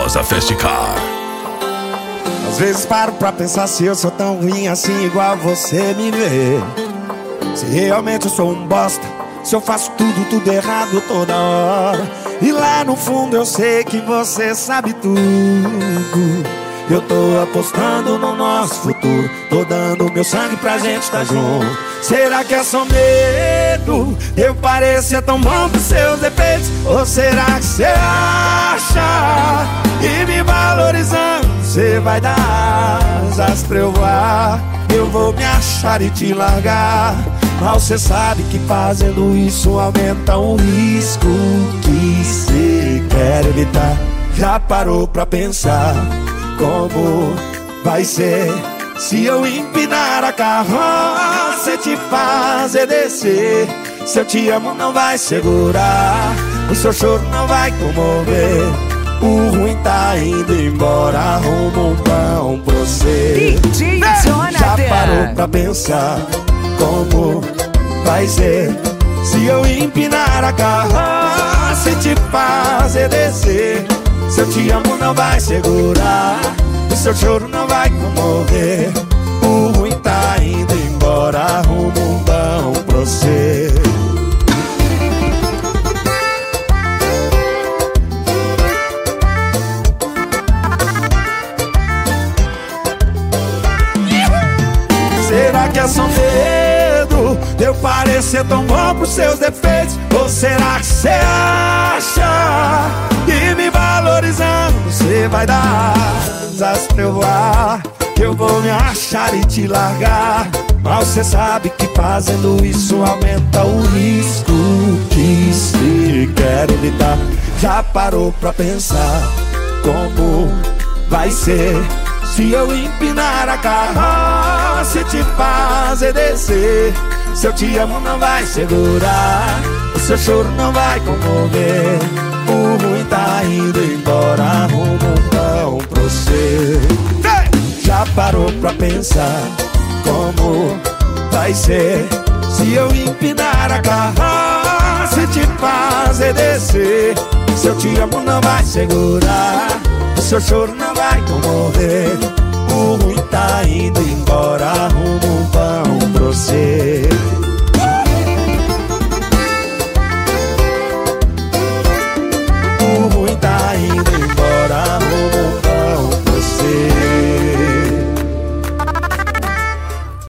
Poderosa Fast Car. Às vezes paro pra pensar se eu sou tão ruim assim igual você me vê. Se realmente eu sou um bosta, se eu faço tudo errado toda hora. E lá no fundo eu sei que você sabe tudo. Eu tô apostando no nosso futuro, tô dando meu sangue pra gente tá junto. Será que é só medo? Eu parecer tão bom pros seus defeitos? Ou será que você acha que me valorizando você vai dar asas pra eu voar? Eu vou me achar e te largar, mas você sabe que fazendo isso aumenta o risco que você quer evitar. Já parou pra pensar como vai ser se eu empinar a carroça e te fazer descer? Se eu te amo não vai segurar, o seu choro não vai comover. O ruim tá indo embora, arruma um pão pra você. DJ Jonathan. Já parou pra pensar como vai ser se eu empinar a carroça e te fazer descer? Se eu te amo não vai segurar, o seu choro não vai comover. O ruim tá indo embora, arruma um pão pra você. Será que é só medo de eu parecer tão bom pros seus defeitos? Ou será que você acha que me valorizando você vai dar asas pra eu voar? Eu vou me achar e te largar, mas você sabe que fazendo isso aumenta o risco que você quer evitar. Já parou pra pensar como vai ser se eu empinar a carroça e te fazer descer? Se eu te amo não vai segurar, o seu choro não vai comover. O ruim tá indo embora, arruma um pão pra você. Já parou pra pensar como vai ser se eu empinar a carroça e te fazer descer? Se eu te amo não vai segurar, o seu choro não vai comover. O ruim tá indo embora, arruma um pão pra você.